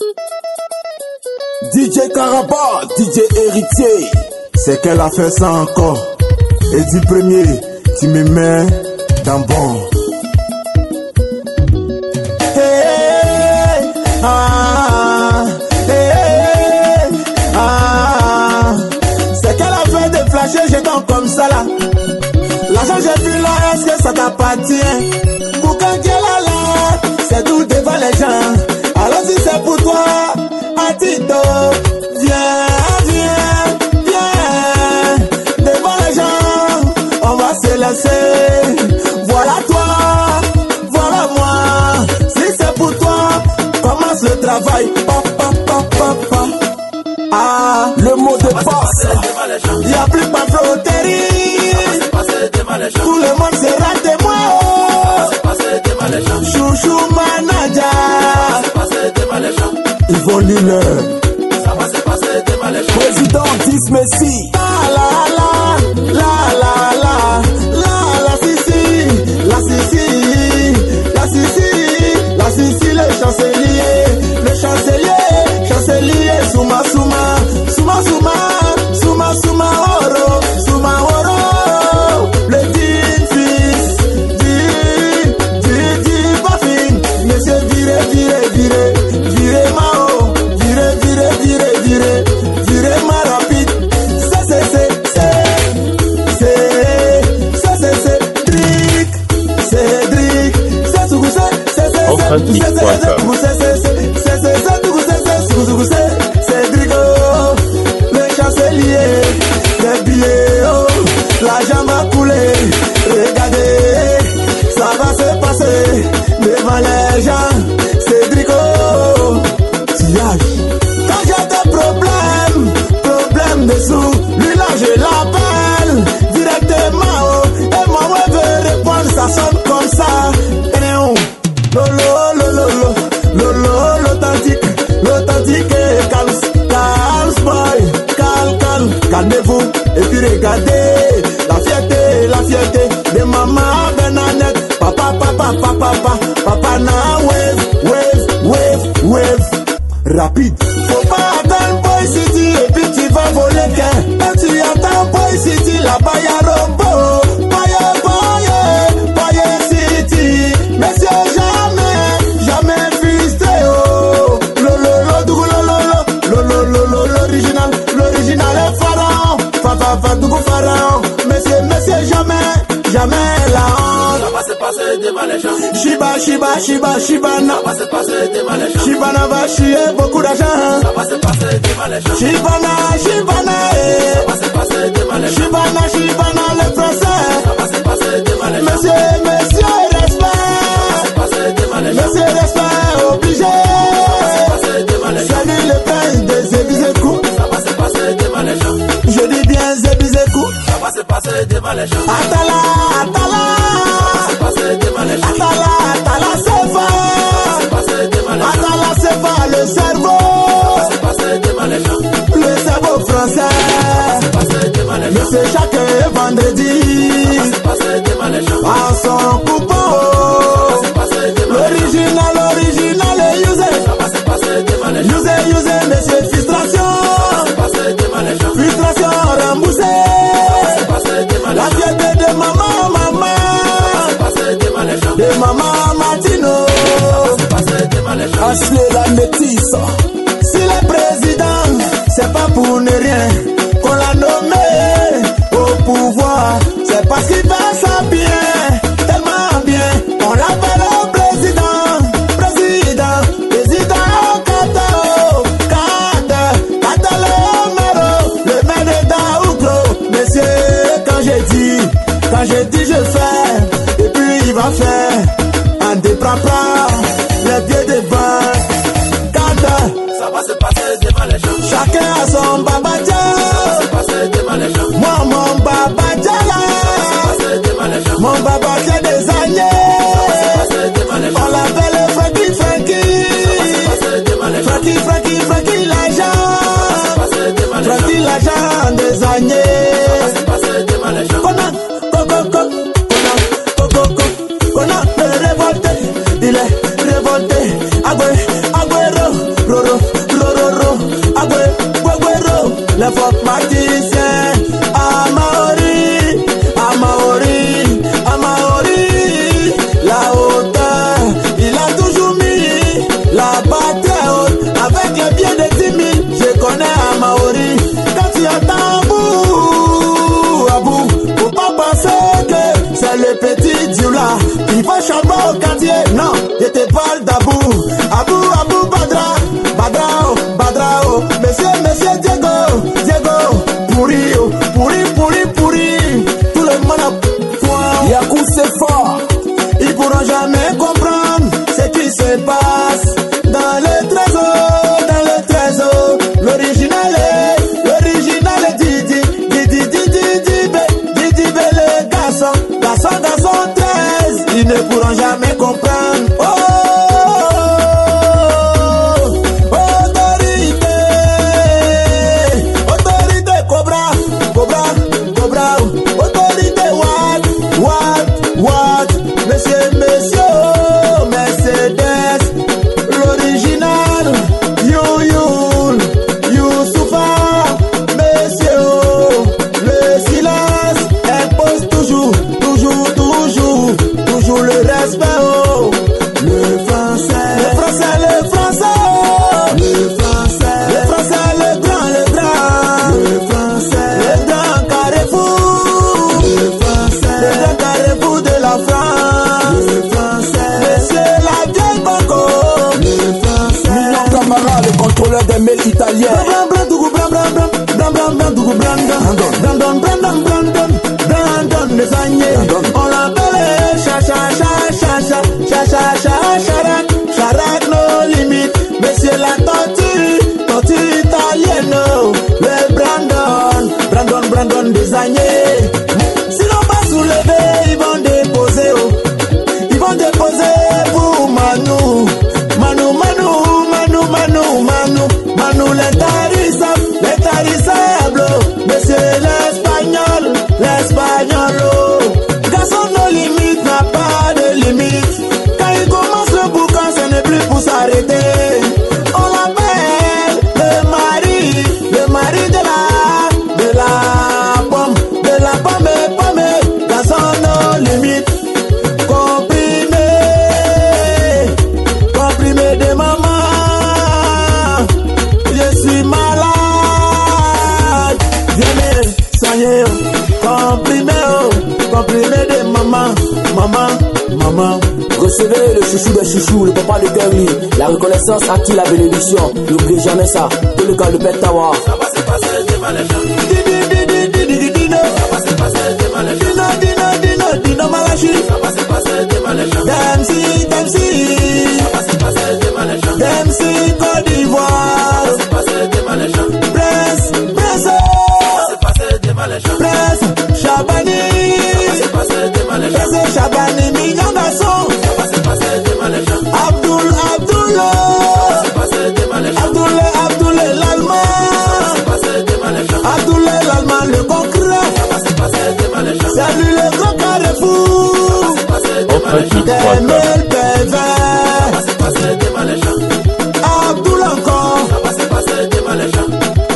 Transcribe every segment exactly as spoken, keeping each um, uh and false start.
D J Caraba, D J Héritier, c'est qu'elle a fait ça encore. Et du premier, tu me mets dans bon. Hey, ah, hey, ah, c'est qu'elle a fait des flashers jetons comme ça là. L'argent j'ai vu là, est-ce que ça t'appartient? Pour quand qu'elle a là, c'est tout devant les gens. Alors si c'est pour toi, Atito, viens, viens, viens. Devant les gens, on va se laisser. Voilà toi, voilà moi. Si c'est pour toi, commence le travail. Pa, pa, pa, pa, pa. Ah, le mot de passe. Il n'y a plus pas frotterie. Tout le monde sera témoin. Chouchou manager. Ils vont lire. Président dix Messi. La la la la la la la la Sissi, la Sissi, la Sissi, la Sissi, le chancelier, le chancelier, chancelier, Souma Souma, Souma Souma, Souma Souma Oro, Souma Oro, le din fils, din, din, din, Bafin, monsieur viré, viré, viré, viré Mao, viré, viré, viré, viré, viré ma rapide, c'est, c'est, c'est, c'est, c'est, c'est, c'est, c'est, Drick, Cédric, c'est Sougou, c'est, c'est, c'est, c'est, c'est, c'est, c'est, Cédric, le chancelier, les billets, oh, l'argent va couler, regardez, ça va se passer, devant les gens, Cédric, oh, tillage. Quand j'ai des problèmes, problèmes de sous, lui là je l'appelle, directement, oh, et moi je veux répondre, ça sonne comme ça, lolo, lolo, lolo, l'authentique, l'authentique, calme, calme, boy, calme, calme, calmez-vous, et puis regardez, la fierté, la fierté de maman Bernadette, papa, papa, papa, papa, papa, na wave, wave, wave, wave, rapide. Faut pas attendre Boy City, et puis tu vas voler qu'un, et tu attends Boy City, là-bas y'a Rombo, Boye, Boye, Boye City, messieurs, jamais, jamais frustré, oh, lolo, lolo, lolo, lolo, lolo, l'original, l'original est pharaon, fa, fa, fa, dougou pharaon, messieurs, messieurs, jamais, jamais la honte. Ça va se passer devant les gens. Shiba, Shiba, Shiba, Shibana, Ça va se passer devant les gens. Shibana va chier beaucoup d'argent. Ça va se passer devant les gens. Shibana, Shibana, eh. Ça va se passer devant les gens. Shibana, Shibana, le français. Ça va se passer devant les gens. Monsieur, monsieur, respect. Ça va se passer devant les gens. Monsieur, respect, obligé. Ça va se passer devant les gens. Salut le prince des Zébizékou. Ça va se passer devant les gens. Je dis bien Zébizékou. Ça va se passer devant les gens. Atala, Atala. Ça va se passer devant les gens. Atala, Atala, c'est va. Ça va se passer devant les gens. Atala, c'est va, le cerveau. Ça va se passer devant les gens. Le cerveau français. Ça va se passer devant les Mais gens. c'est chaque vendredi. Ça va se passer devant les gens. À son coupon. Ça va se passer devant les gens. L'original, l'original est usé. Ça va se passer devant les gens. Usé, usé, monsieur, frustration. Ça va se passer devant les gens. Frustration remboursée. Ça va se passer devant les La gens. fierté de maman, maman. ro, ro, ro, ro. Agwe, gwe, gwe, ro. Le folk magicien. Amaori, Amaori, Amaori. La hauteur, il a toujours mis la barre très haute. Avec le pied de timide, je connais Amaori. Quand tu entends Abou, Abou, faut pas penser que c'est le petit Dioula qui va charbon au quartier. Non, je te parle d'Abou. Abou, Abou, Badra, Badrao, Badrao. Monsieur, monsieur Diego, Diego, pourri, oh, pourri, pourri, pourri. Tout le monde a point. Yakou c'est fort. Ils pourront jamais comprendre ce qui se passe dans le trésor, dans le trésor. L'original est, l'original est Didi, Didi, Didi, Didi, Didi, le garçon, garçon, garçon treize. Ils ne pourront jamais comprendre. Oh, autorité, autorité, Cobra, Cobra, Cobra, autorité, what, what, what. Monsieur, monsieur, Mercedes, l'original, you, you, Youssoufa, monsieur, le silence impose toujours, toujours, toujours, toujours le respect, oh. Le français, le français, le français, le français, le français, le grand, le grand, le français, le grand carrefour, le français, le grand carrefour de la France, le français, monsieur la vieille banco, le français, Mignon Camara, le contrôleur des mails italiens. Bram, bram, dougou, bram, bram, bram, bram, bram, bram, dougou, Brandon, Brandon, Brandon, Brandon, Brandon, les agnés, on l'appelle cha, cha, cha, cha, cha, cha, cha, cha, charak, charak, no limite, monsieur la tortue, tortue italienne, oh. Le Brandon, Brandon, Brandon, des agnés. Si l'on va soulever, ils vont déposer, oh. Ils vont déposer pour Manu, Manu, Manu, Manu, Manu, Manu, Manu, les tarissables, les tarissables, monsieur l'espagnol, l'espagnol, oh. Garçon, nos limites n'a pas de limite. Quand il commence le boucan, ce n'est plus pour s'arrêter. On l'appelle le mari, le mari de la, de la pomme, de la pomme, pomme. Garçon, nos limites. Comprimé, comprimé de maman. Je suis malade. Viens me soigner, oh. Comprimé, oh. Comprimé de maman, maman, maman. Recevez le chouchou des chouchous, le papa de Curly. La reconnaissance acquis la bénédiction. N'oubliez jamais ça. Tout le cas de Petawa. Ça va se passer devant les gens. Didi, didi, didi, didi, dino. Ça va se passer devant les gens. Dino, dino, dino, dino, malachi. Ça va se passer devant les gens. Dempsey, Dempsey. Ça va se passer devant les gens. Dempsey, Côte d'Ivoire. Ça va se passer devant les gens. Prince, Prince, Ça va se passer devant les gens. Prince, Chabani. Ça va se passer devant les gens. Prince Chabani, mignon garçon. Ça va se passer devant les gens. Abdul, Abdullah. Ça va se passer devant les gens. Abdullah, Abdullah, l'Allemand. Ça va se passer devant les gens. Abdullah, l'Allemand, le concret. Ça va se passer devant les gens. C'est lui le grand carrefour. Ça va se passer devant les gens. Des mille Ça pervers. va se passer devant les gens. Abdullah encore. Ça va se passer devant les gens.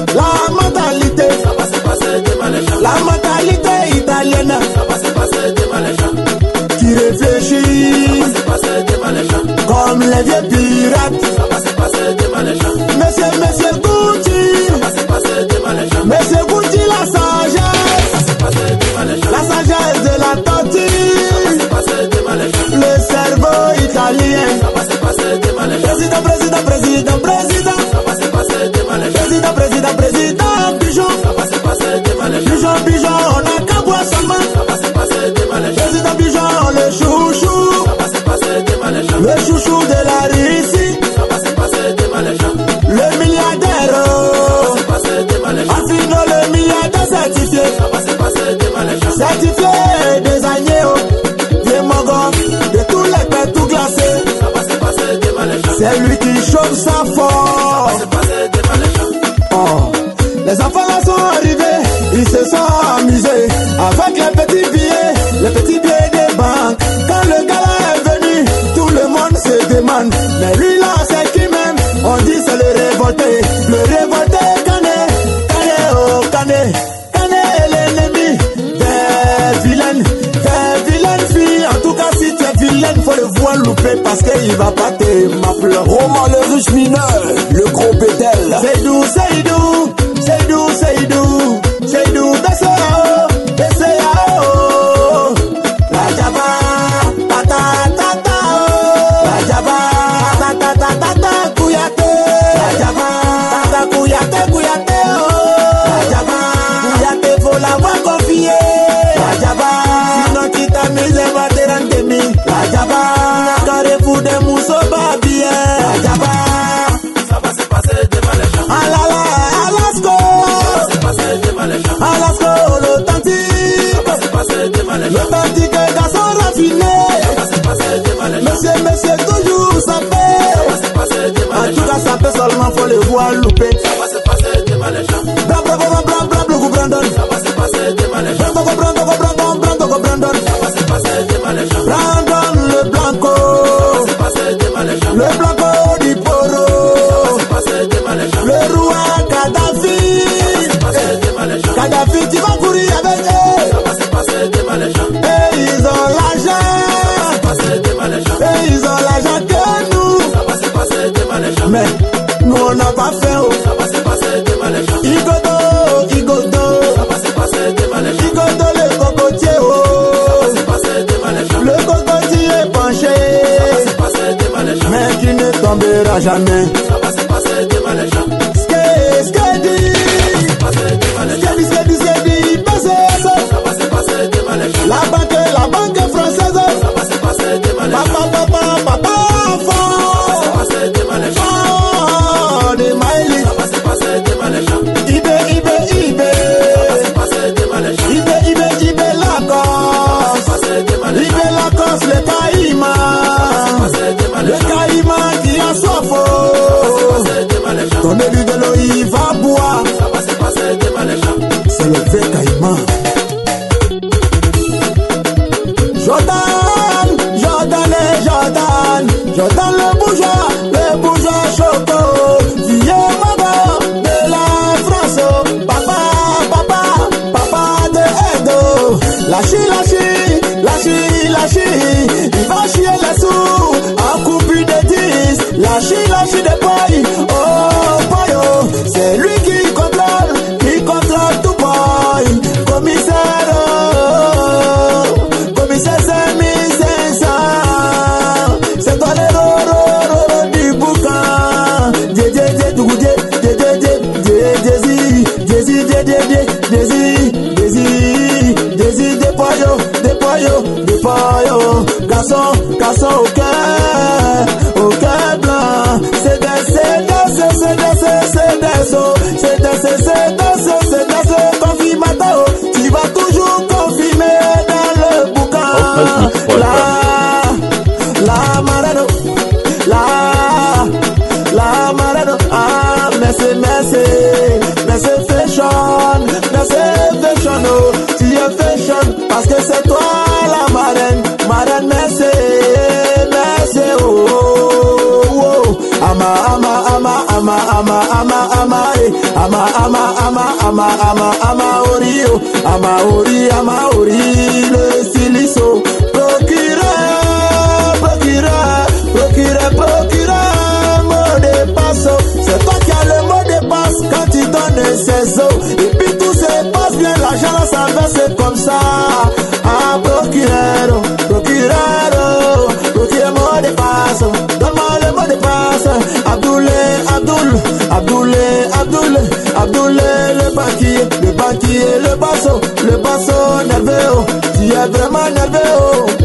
La mentalité. Ça va se passer devant les gens. La mentalité italienne. Ça va se passer devant les gens. Qui réfléchit Ça va se passer devant les gens. comme les vieux pirates. Ça va se passer devant les gens. Monsieur, monsieur Gucci. Ça va se passer devant les gens. Monsieur Gucci, la sagesse. Ça va se passer devant les gens. La sagesse de la tortue. Ça va se passer devant les gens. Le cerveau italien. Ça va se passer devant les gens. Président, président, président, président. Ça va se passer devant les gens. Président, président, président, pigeon. Ça va se passer devant les gens. Pigeon, pigeon, on a qu'à boire seulement. Ça va se passer devant les gens. Président, pigeon, le chouchou. Ça va se passer devant les gens. Le chouchou de la Russie. Ça va se passer devant les gens. Le milliardaire. Ça oh. va se passer devant les gens. Afino, le milliardaire certifié. Ça va se passer devant les gens. Certifié des agneaux. Des mogos. De tous les pets tout glacés. Ça va se passer devant les gens. C'est lui qui chauffe sa Ça va force. se passer devant les gens. Oh. Les enfants là sont arrivés, ils se sont amusés avec les petits billets, les petits billets des banques. Quand le gars là est venu, tout le monde se demande, mais lui là c'est qui même? On dit c'est le raffiné. Monsieur, monsieur, toujours ça paie. En tout cas, ça peut seulement, faut le voir louper. Blanc, blanc, blanc, blanc, blanc, blanc, Brandon. Brandon, Brandon, Brandon, Brandon, Brandon. Brandon, le blanco. Le blanco du poro. Le roi Kadhafi. Kadhafi, tu vas courir avec eux. Et ils ont l'argent. Et ils ont l'argent que nous. Mais nous on n'a pas fait. Oh. Igodo, Igodo. Igodo le cocotier. Oh. Le cocotier est penché. Mais qui ne tombera jamais. Skadi, skadi. Skadi, skadi, skadi. Passez ça. La banque, la banque française. Papa, papa, papa, enfant. Oh, des maïlis. Ibe, Ibe, Ibe. Ibe, Ibe, Ibe, Lacoste. Ibe, Lacoste, le caïman. Le caïman qui a soif. Ton élu de l'eau, il va boire. C'est le vrai caïman. Jordan, Jordan et Jordan. Jordan le bourgeois, le bourgeois choco. Vieux maman de la France. Papa, papa, papa de Edo. Lâchi, lâchi, lâchi, lâchi. Il va chier les sous en couple de dix. Lâchi, lâchi de paille. Oh, paille. C'est lui qui contrôle, qui contrôle tout paille. Commissaire. Garçon, garçon au cœur, au cœur blanc. C'est des, c'est des, c'est des, c'est des, c'est des, c'est des, c'est des, confirmateur. Tu vas toujours confirmer dans le boucan. La, la marano, la, la marano. Ah, merci, merci, merci fashion, merci fashion. Oh, tu es fashion parce que c'est toi la marraine. Madame, merci, merci, oh, oh, oh. Ama, ama, ama, ama, ama, ama, ama, eh. Ama, ama, ama, ama, ama, ama, ori, oh. Ama, ori, ama, ori, le styliso. Procureur, procureur, procureur, procureur, mot de passe. C'est toi qui as le mot de passe quand tu donnes ses os. Et puis tout se passe bien, l'argent ça verse comme ça. Ah, procureur, procureur, procureur, mot de passe. Donne-moi le mot de passe. Abdoulé, Abdoul, Abdoulé, Abdoul, Abdoulé, le banquier, le banquier, le basso, le basso nerveux. Tu es vraiment nerveux.